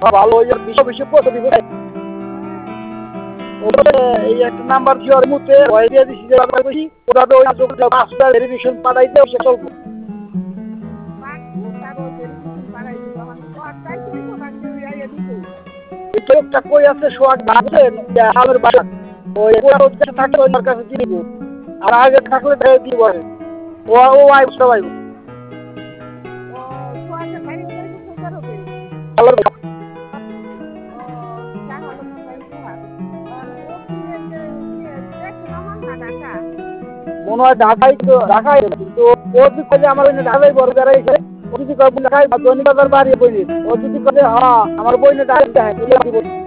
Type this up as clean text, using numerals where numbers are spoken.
ভালো ওই বিষয় বিষয় পৌঁছে দিব এই একটা নাম্বার কি ওর মুহূর্তে ভয় দিয়ে দিছি যে আমরা কইছি ওটা তো ওই পাঁচটা ভেরিফিকেশন পাঠাইতে সে চলবো একটা কই আছে সোয়াগ ভাবছেন আমের বাগান ওই থাকে ওই কাছে দিয়ে দিব আর আগে থাকলে দিব ও ও আইব সবাই মনে হয় ঢাকাই তো ঢাকাই কিন্তু ও যদি কইলে আমার ওই ঢাকাই বড় বেড়াইছে ও যদি কয় ঢাকাই বা দৈনিক বাজার বাড়ি বইনি ও যদি কইলে হ্যাঁ আমার বইনে ঢাকাই